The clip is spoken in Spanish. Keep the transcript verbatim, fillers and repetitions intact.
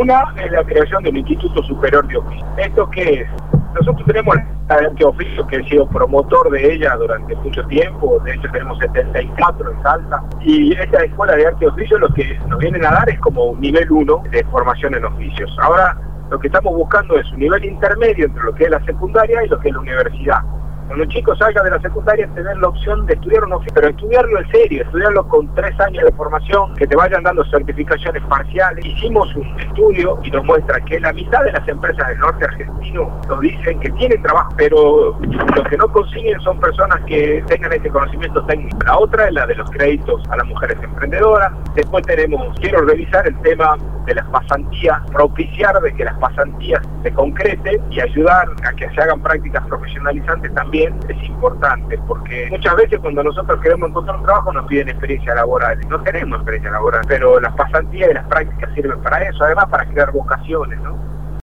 Una es la creación de un Instituto Superior de Oficio. ¿Esto qué es? Nosotros tenemos la de arte oficio, que he sido promotor de ella durante mucho tiempo, de hecho tenemos setenta y cuatro en Salta, y esta escuela de arte oficio lo que nos vienen a dar es como un nivel uno de formación en oficios. Ahora lo que estamos buscando es un nivel intermedio entre lo que es la secundaria y lo que es la universidad. Cuando un chico salga de la secundaria, tener la opción de estudiar un oficio, pero estudiarlo en serio, estudiarlo con tres años de formación, que te vayan dando certificaciones parciales. Hicimos un estudio y nos muestra que la mitad de las empresas del norte argentino nos dicen que tienen trabajo, pero lo que no consiguen son personas que tengan este conocimiento técnico. La otra es la de los créditos a las mujeres emprendedoras. Después tenemos, quiero revisar el tema de las pasantías, propiciar de que las pasantías se concreten y ayudar a que se hagan prácticas profesionalizantes también es importante, porque muchas veces cuando nosotros queremos encontrar un trabajo nos piden experiencia laboral, no tenemos experiencia laboral, pero las pasantías y las prácticas sirven para eso, además para crear vocaciones, ¿no?